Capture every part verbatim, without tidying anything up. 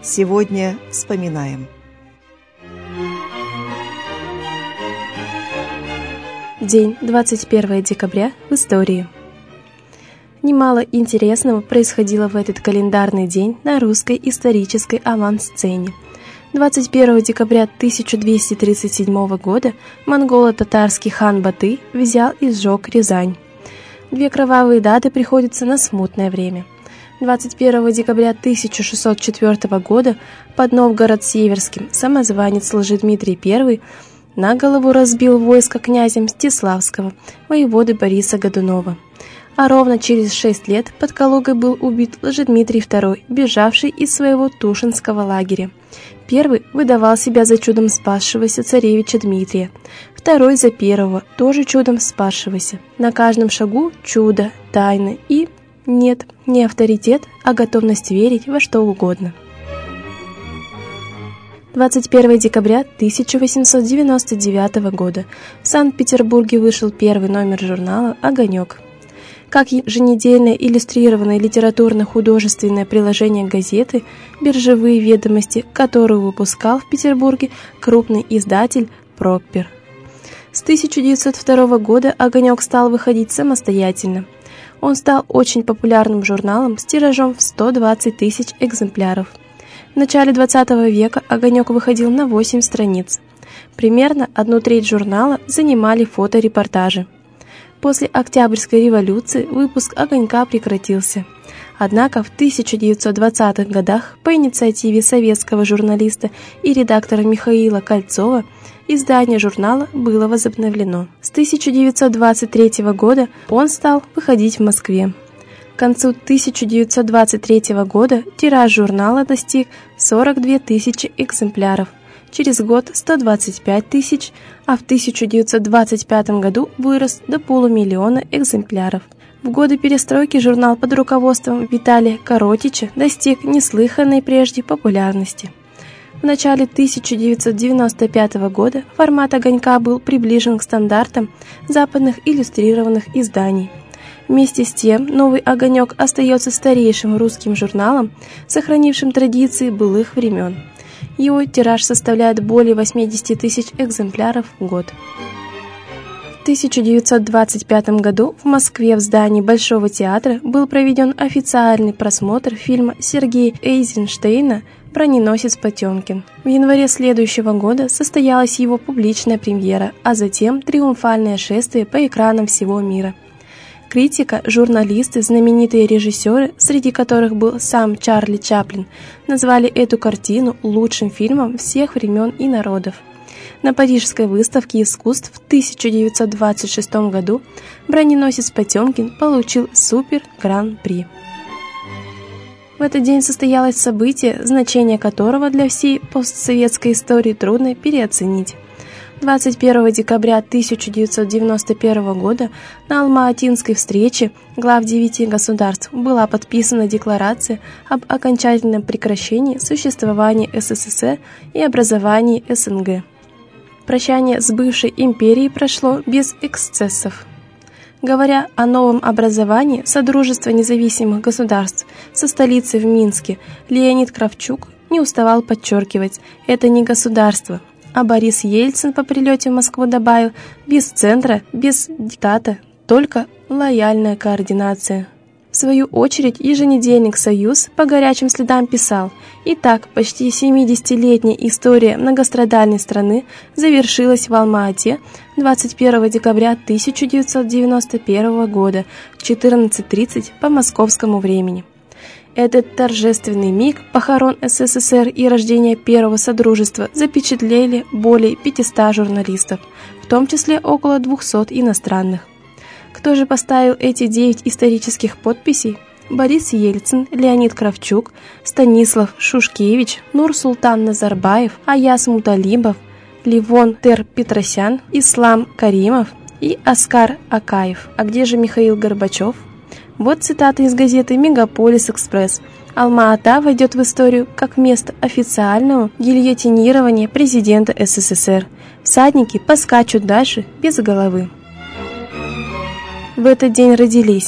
Сегодня вспоминаем. День двадцать первое декабря в истории. Немало интересного происходило в этот календарный день на русской исторической авансцене. двадцать первого декабря тысяча двести тридцать седьмого года монголо-татарский хан Батый взял и сжег Рязань. Две кровавые даты приходятся на смутное время. двадцать первого декабря тысяча шестьсот четвёртого года под Новгород-Северским самозванец Лжедмитрий Первый на голову разбил войско князя Мстиславского, воеводы Бориса Годунова. А ровно через шесть лет под Калугой был убит Лжедмитрий Второй, бежавший из своего Тушинского лагеря. Первый выдавал себя за чудом спасшегося царевича Дмитрия, второй за первого, тоже чудом спасшегося. На каждом шагу чудо, тайны и, нет, не авторитет, а готовность верить во что угодно. двадцать первого декабря тысяча восемьсот девяносто девятого года в Санкт-Петербурге вышел первый номер журнала «Огонек». Как еженедельное иллюстрированное литературно-художественное приложение газеты «Биржевые ведомости», которую выпускал в Петербурге крупный издатель Проппер. С тысяча девятьсот второго года «Огонек» стал выходить самостоятельно. Он стал очень популярным журналом с тиражом в сто двадцать тысяч экземпляров. В начале двадцатого века «Огонек» выходил на восемь страниц. Примерно одну треть журнала занимали фоторепортажи. После Октябрьской революции выпуск «Огонька» прекратился. Однако в тысяча девятьсот двадцатых годах по инициативе советского журналиста и редактора Михаила Кольцова издание журнала было возобновлено. С тысяча девятьсот двадцать третьего года он стал выходить в Москве. К концу тысяча девятьсот двадцать третьего года тираж журнала достиг сорок две тысячи экземпляров, через год сто двадцать пять тысяч, а в тысяча девятьсот двадцать пятом году вырос до полумиллиона экземпляров. В годы перестройки журнал под руководством Виталия Коротича достиг неслыханной прежде популярности. В начале тысяча девятьсот девяносто пятого года формат «Огонька» был приближен к стандартам западных иллюстрированных изданий. Вместе с тем, новый «Огонек» остается старейшим русским журналом, сохранившим традиции былых времен. Его тираж составляет более восемьдесят тысяч экземпляров в год. В тысяча девятьсот двадцать пятом году в Москве в здании Большого театра был проведен официальный просмотр фильма Сергея Эйзенштейна «Броненосец Потемкин». В январе следующего года состоялась его публичная премьера, а затем триумфальное шествие по экранам всего мира. Критика, журналисты, знаменитые режиссеры, среди которых был сам Чарли Чаплин, назвали эту картину лучшим фильмом всех времен и народов. На Парижской выставке искусств в тысяча девятьсот двадцать шестом году «Броненосец Потемкин» получил супер-гран-при. В этот день состоялось событие, значение которого для всей постсоветской истории трудно переоценить. двадцать первого декабря тысяча девятьсот девяносто первого года на Алма-Атинской встрече глав девяти государств была подписана декларация об окончательном прекращении существования СССР и образовании СНГ. Прощание с бывшей империей прошло без эксцессов. Говоря о новом образовании Содружества независимых государств со столицей в Минске, Леонид Кравчук не уставал подчеркивать: это не государство. А Борис Ельцин по прилете в Москву добавил: без центра, без диктата, только лояльная координация. В свою очередь, еженедельник «Союз» по горячим следам писал: «Итак, почти семидесятилетняя история многострадальной страны завершилась в Алма-Ате двадцать первого декабря тысяча девятьсот девяносто первого года в четырнадцать тридцать по московскому времени». Этот торжественный миг похорон СССР и рождения первого содружества запечатлели более пятисот журналистов, в том числе около двухсот иностранных. Кто же поставил эти девять исторических подписей? Борис Ельцин, Леонид Кравчук, Станислав Шушкевич, Нур-Султан Назарбаев, Аяс Муталибов, Левон Тер-Петросян, Ислам Каримов и Оскар Акаев. А где же Михаил Горбачев? Вот цитата из газеты «Мегаполис-Экспресс». Алма-Ата войдет в историю как место официального гильотинирования президента СССР. Всадники поскачут дальше без головы. В этот день родились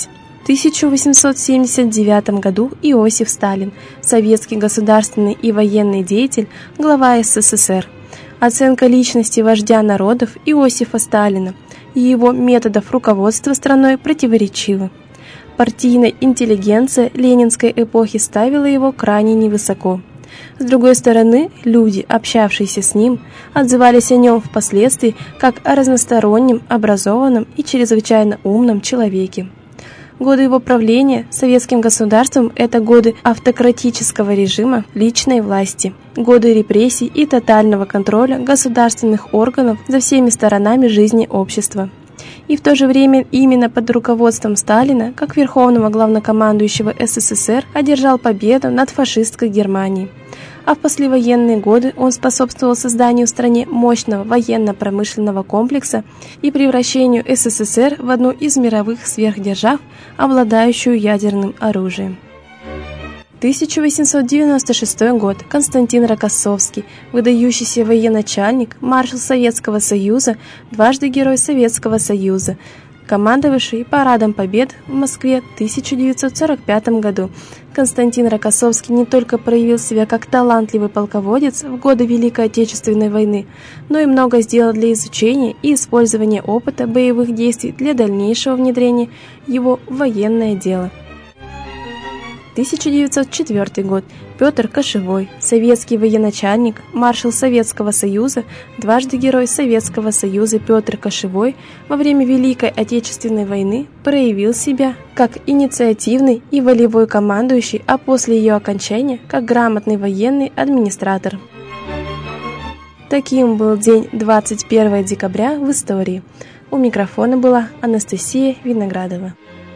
тысяча восемьсот семьдесят девятом году Иосиф Сталин, советский государственный и военный деятель, глава СССР. Оценка личности вождя народов Иосифа Сталина и его методов руководства страной противоречивы. Партийная интеллигенция ленинской эпохи ставила его крайне невысоко. С другой стороны, люди, общавшиеся с ним, отзывались о нем впоследствии как о разностороннем, образованном и чрезвычайно умном человеке. Годы его правления советским государством – это годы автократического режима личной власти, годы репрессий и тотального контроля государственных органов за всеми сторонами жизни общества. И в то же время именно под руководством Сталина, как верховного главнокомандующего СССР, одержал победу над фашистской Германией. А в послевоенные годы он способствовал созданию в стране мощного военно-промышленного комплекса и превращению СССР в одну из мировых сверхдержав, обладающую ядерным оружием. тысяча восемьсот девяносто шестой год. Константин Рокоссовский, выдающийся военачальник, маршал Советского Союза, дважды Герой Советского Союза, командовавший парадом Побед в Москве в тысяча девятьсот сорок пятом году. Константин Рокоссовский не только проявил себя как талантливый полководец в годы Великой Отечественной войны, но и много сделал для изучения и использования опыта боевых действий для дальнейшего внедрения его в военное дело. тысяча девятьсот четвёртый год. Петр Кошевой, советский военачальник, маршал Советского Союза, дважды Герой Советского Союза Петр Кошевой во время Великой Отечественной войны проявил себя как инициативный и волевой командующий, а после ее окончания как грамотный военный администратор. Таким был день двадцать первого декабря в истории. У микрофона была Анастасия Виноградова.